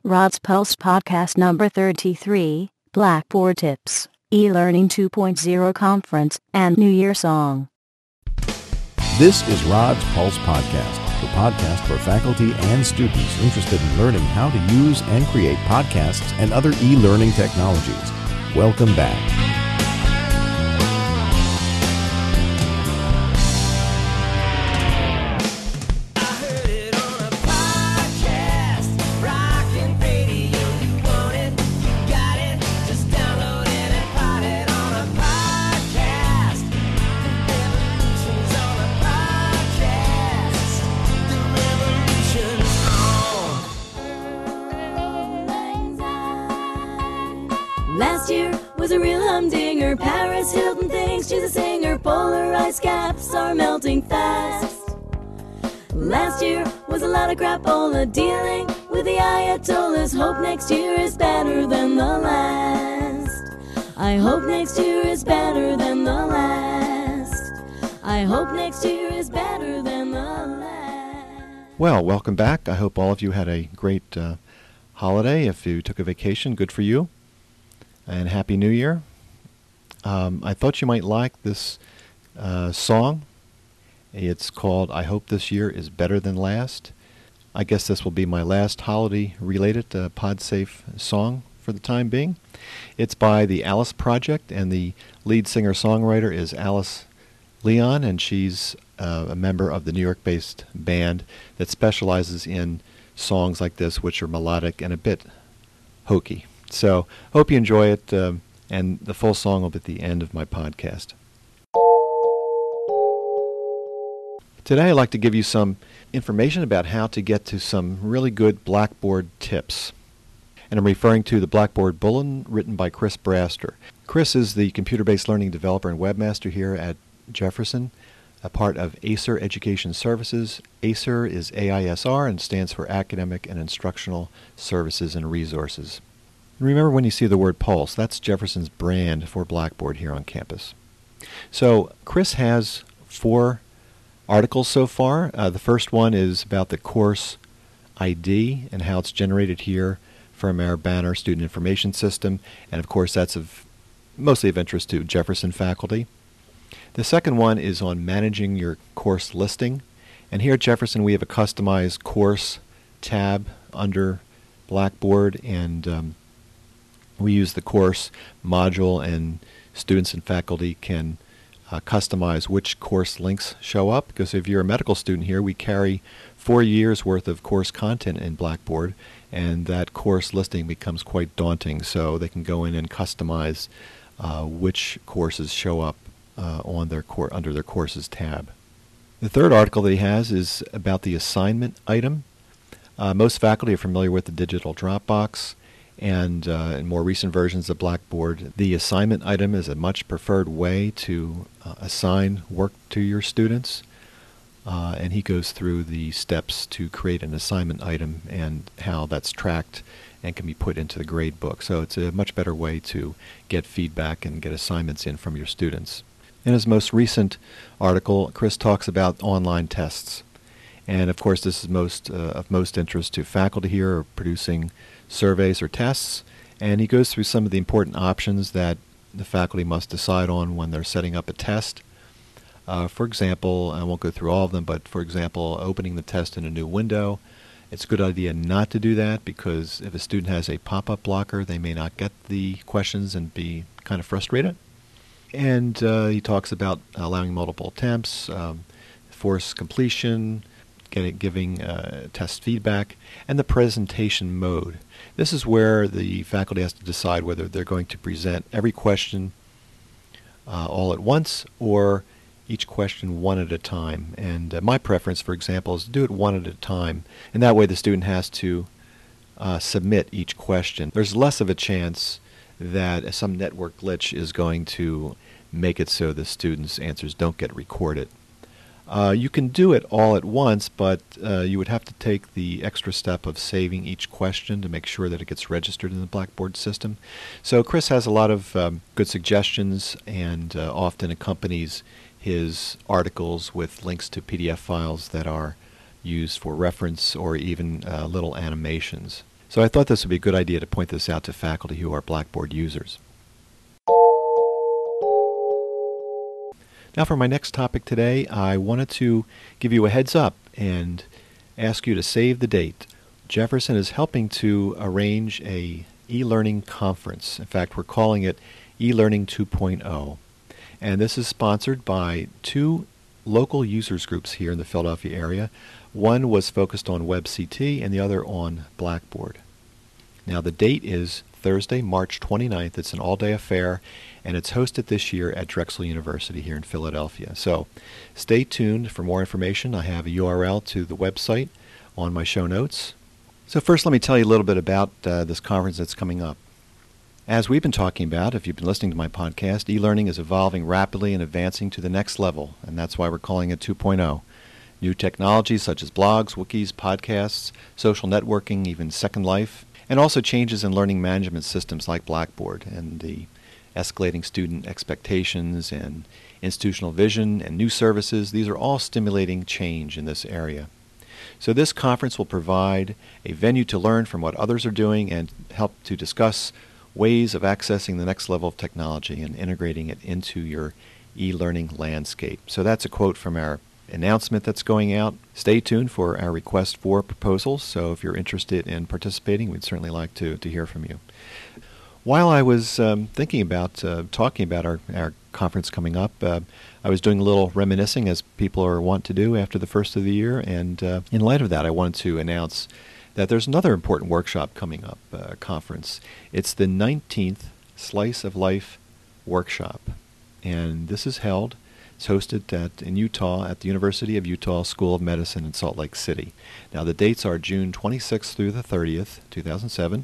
Rod's Pulse Podcast number 33, Blackboard Tips, E-Learning 2.0 Conference, and New Year Song. This is Rod's Pulse Podcast, the podcast for faculty and students interested in learning how to use and create podcasts and other e-learning technologies. Welcome back. Last year was a real humdinger. Paris Hilton thinks she's a singer. Polar ice caps are melting fast. Last year was a lot of crapola. Dealing with the Ayatollahs. Hope next year is better than the last. I hope next year is better than the last. I hope next year is better than the last. Well, welcome back. I hope all of you had a great holiday. If you took a vacation, good for you. And Happy New Year. I thought you might like this song. It's called I Hope This Year is Better Than Last. I guess this will be my last holiday-related PodSafe song for the time being. It's by the Alice Project, and the lead singer-songwriter is Alice Leon, and she's a member of the New York-based band that specializes in songs like this, which are melodic and a bit hokey. So, hope you enjoy it, and the full song will be at the end of my podcast. Today I'd like to give you some information about how to get to some really good Blackboard tips. And I'm referring to the Blackboard Bulletin written by Chris Braster. Chris is the computer-based learning developer and webmaster here at Jefferson, a part of AISR Education Services. AISR is AISR and stands for Academic and Instructional Services and Resources. Remember when you see the word Pulse, that's Jefferson's brand for Blackboard here on campus. So Chris has 4 articles so far. The first one is about the course ID and how it's generated here from our Banner Student Information System. And of course that's mostly of interest to Jefferson faculty. The second one is on managing your course listing. And here at Jefferson we have a customized course tab under Blackboard, and we use the course module, and students and faculty can customize which course links show up. Because if you're a medical student here, we carry 4 years worth of course content in Blackboard, and that course listing becomes quite daunting. So they can go in and customize which courses show up on their under their courses tab. The third article that he has is about the assignment item. Most faculty are familiar with the digital Dropbox. And in more recent versions of Blackboard, the assignment item is a much preferred way to assign work to your students. And he goes through the steps to create an assignment item and how that's tracked and can be put into the grade book. So it's a much better way to get feedback and get assignments in from your students. In his most recent article, Chris talks about online tests. And of course this is of most interest to faculty here who are producing surveys or tests, and he goes through some of the important options that the faculty must decide on when they're setting up a test. For example, I won't go through all of them, but for example, opening the test in a new window. It's a good idea not to do that, because if a student has a pop-up blocker, they may not get the questions and be kind of frustrated. And he talks about allowing multiple attempts, force completion, giving test feedback, and the presentation mode. This is where the faculty has to decide whether they're going to present every question all at once or each question one at a time. And my preference, for example, is to do it one at a time, and that way the student has to submit each question. There's less of a chance that some network glitch is going to make it so the students' answers don't get recorded. You can do it all at once, but you would have to take the extra step of saving each question to make sure that it gets registered in the Blackboard system. So Chris has a lot of good suggestions, and often accompanies his articles with links to PDF files that are used for reference, or even little animations. So I thought this would be a good idea to point this out to faculty who are Blackboard users. Now for my next topic today, I wanted to give you a heads up and ask you to save the date. Jefferson is helping to arrange a e-learning conference. In fact, we're calling it eLearning 2.0. And this is sponsored by two local users groups here in the Philadelphia area. One was focused on WebCT and the other on Blackboard. Now the date is Thursday, March 29th. It's an all-day affair, and it's hosted this year at Drexel University here in Philadelphia. So stay tuned for more information. I have a URL to the website on my show notes. So first let me tell you a little bit about this conference that's coming up. As we've been talking about, if you've been listening to my podcast, e-learning is evolving rapidly and advancing to the next level, and that's why we're calling it 2.0. New technologies such as blogs, wikis, podcasts, social networking, even Second Life, and also changes in learning management systems like Blackboard and the escalating student expectations and institutional vision and new services. These are all stimulating change in this area. So this conference will provide a venue to learn from what others are doing and help to discuss ways of accessing the next level of technology and integrating it into your e-learning landscape. So that's a quote from our announcement that's going out. Stay tuned for our request for proposals. So if you're interested in participating, we'd certainly like to hear from you. While I was thinking about talking about our conference coming up, I was doing a little reminiscing, as people are wont to do after the first of the year, and in light of that, I wanted to announce that there's another important workshop coming up, conference. It's the 19th Slice of Life Workshop, and this is held. It's hosted in Utah at the University of Utah School of Medicine in Salt Lake City. Now the dates are June 26th through the 30th, 2007.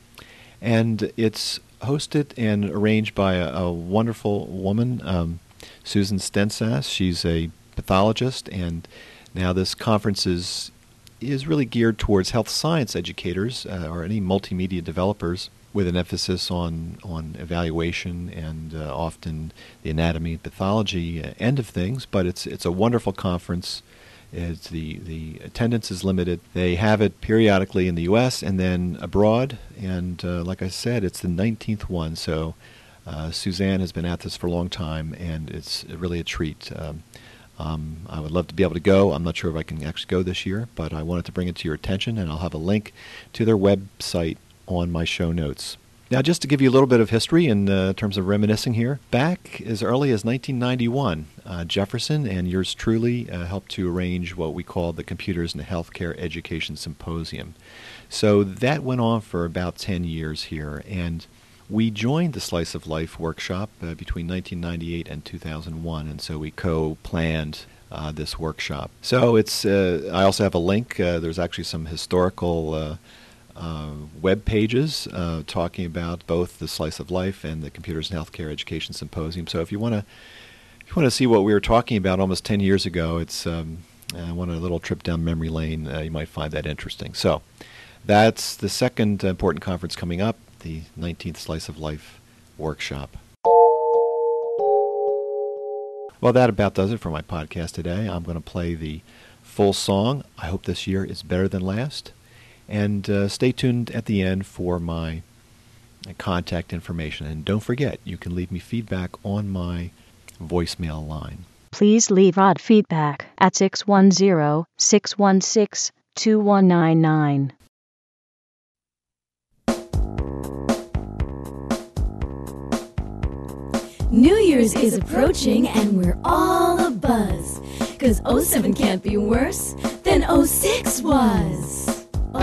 And it's hosted and arranged by a wonderful woman, Susan Stensas. She's a pathologist, and now this conference is really geared towards health science educators or any multimedia developers, with an emphasis on evaluation and often the anatomy and pathology end of things. But it's a wonderful conference. It's the attendance is limited. They have it periodically in the U.S. and then abroad. And like I said, it's the 19th one. So Suzanne has been at this for a long time, and it's really a treat. I would love to be able to go. I'm not sure if I can actually go this year, but I wanted to bring it to your attention, and I'll have a link to their website on my show notes. Now, just to give you a little bit of history in terms of reminiscing here, back as early as 1991, Jefferson and yours truly helped to arrange what we call the Computers in Healthcare Education Symposium. So that went on for about 10 years here, and we joined the Slice of Life workshop between 1998 and 2001, and so we co-planned this workshop. So it's. I also have a link. There's actually some historical web pages talking about both the Slice of Life and the Computers in Healthcare Education Symposium. So if you want to see what we were talking about almost 10 years ago, it's I want a little trip down memory lane. You might find that interesting. So that's the second important conference coming up, the 19th Slice of Life workshop. Well, that about does it for my podcast today. I'm going to play the full song. I hope this year is better than last. And stay tuned at the end for my contact information. And don't forget, you can leave me feedback on my voicemail line. Please leave Rod feedback at 610-616-2199. New Year's is approaching and we're all abuzz. 'Cause 07 can't be worse than 06 was. Oh,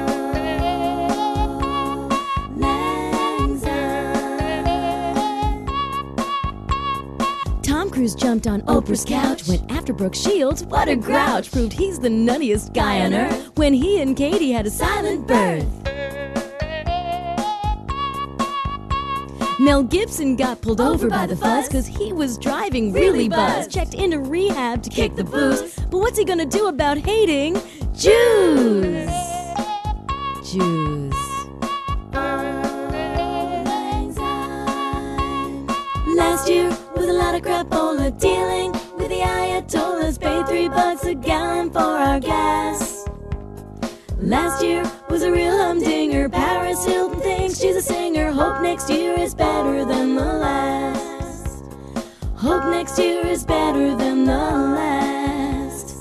lang syne. Tom Cruise jumped on Oprah's couch, went after Brooke Shields, what a grouch. Proved he's the nuttiest guy on earth when he and Katie had a silent birth. Mel Gibson got pulled over by the fuzz 'cause he was driving really buzzed. Checked into rehab to kick the booze, but what's he gonna do about hating Jews? Jews. Last year was a lot of crapola, dealing with the Ayatollahs. Paid $3 a gallon for our gas. Last year was a real humdinger. next year is better than the last. Hope next year is better than the last.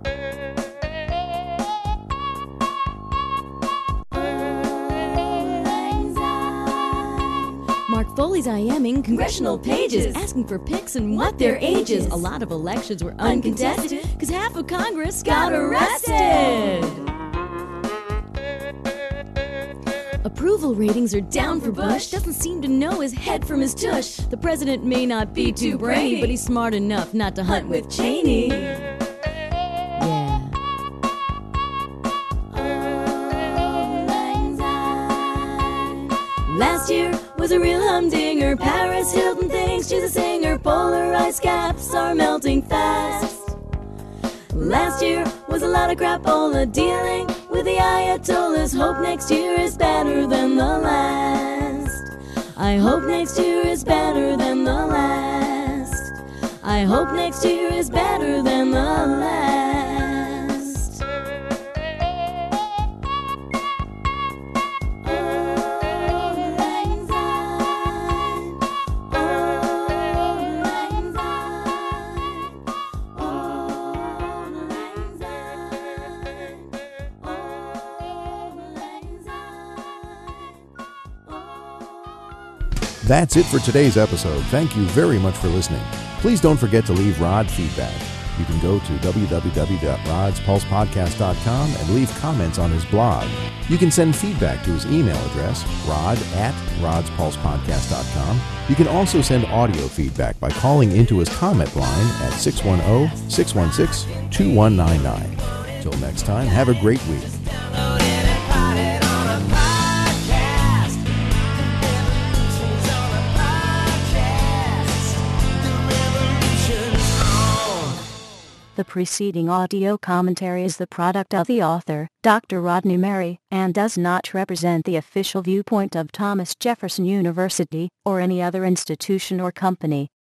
Mark Foley's IMing congressional pages, asking for picks and what their ages. A lot of elections were uncontested, cause half of Congress got arrested. Approval ratings are down for Bush, doesn't seem to know his head from his tush. The president may not be too brainy, but he's smart enough not to hunt with Cheney. Yeah. Last year was a real humdinger. Paris Hilton thinks she's a singer. Polar ice caps are melting fast. Last year was a lot of crapola, dealing with the Ayatollahs. Hope next year is better than the last. I hope next year is better than the last. I hope next year is better than the last. That's it for today's episode. Thank you very much for listening. Please don't forget to leave Rod feedback. You can go to www.rodspulsepodcast.com and leave comments on his blog. You can send feedback to his email address, rod@rodspulsepodcast.com. You can also send audio feedback by calling into his comment line at 610-616-2199. Till next time, have a great week. The preceding audio commentary is the product of the author, Dr. Rodney Merry, and does not represent the official viewpoint of Thomas Jefferson University, or any other institution or company.